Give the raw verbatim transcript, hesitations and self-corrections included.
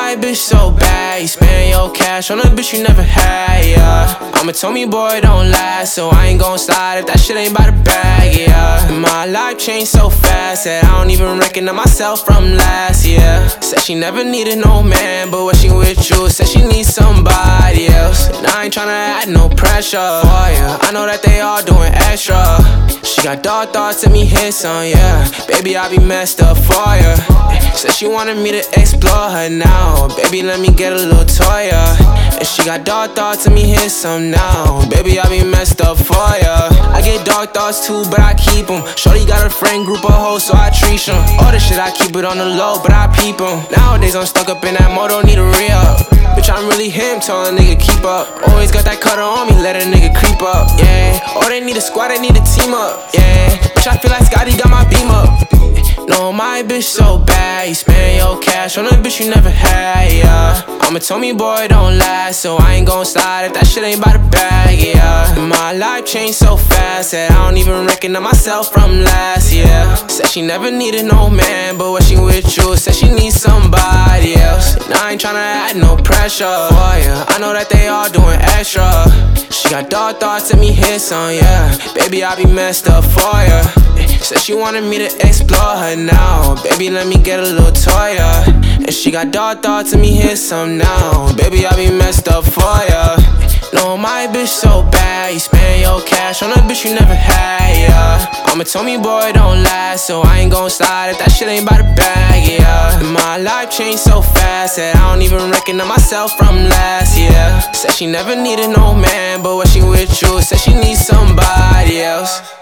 my bitch so bad, you spend your cash on a bitch you never had, yeah. Mama told me, boy, don't last, so I ain't gon' slide if that shit ain't by the bag, yeah. My life changed so fast that I don't even recognize myself from last year. Said she never needed no man, but when she with you, said she needs somebody else. And I ain't tryna add no pressure for ya, I know that they all doing extra. She got dark thoughts, let me hit some, yeah. Baby, I be messed up for ya. Said she wanted me to explore her now. Baby, let me get a little toy, yeah. And she got dark thoughts, let me hit some now. Baby, I be messed up for ya. I get dark thoughts too, but I keep them. Shorty got a friend group of hoes, so I treat them. All the shit, I keep it on the low, but I peep them. Nowadays, I'm stuck up in that mode, don't need a re-up. Bitch, I'm really him, tell a nigga keep up. Always got that cutter on me, let a nigga creep up, yeah. Oh, they need a squad, they need a team up, yeah. Bitch, I feel like Scotty got my beam up. No, my bitch so bad, you spend your cash on a bitch you never had, yeah. Mama told me, boy, don't last, so I ain't gon' slide if that shit ain't by the bag, yeah. My life changed so fast that I don't even recognize myself from last year. Said she never needed no man, but when she with you, said she needs somebody else. And I ain't tryna add no pressure for ya, I know that they all doing extra. She got dark thoughts, let me hit some, yeah. Baby, I be messed up for ya. Said she wanted me to explore her now. Baby, let me get a little toy, yeah. And she got dark thoughts, let me hit some now. Baby, I be messed up for ya. No, my bitch so bad, you spend your cash on a bitch you never had, yeah. Mama told me, boy, don't last, so I ain't gon' slide if that shit ain't by the bag, yeah. My life changed so fast that I don't even recognize myself from last year. Said she never needed no man, but when she with you, said she needs somebody else.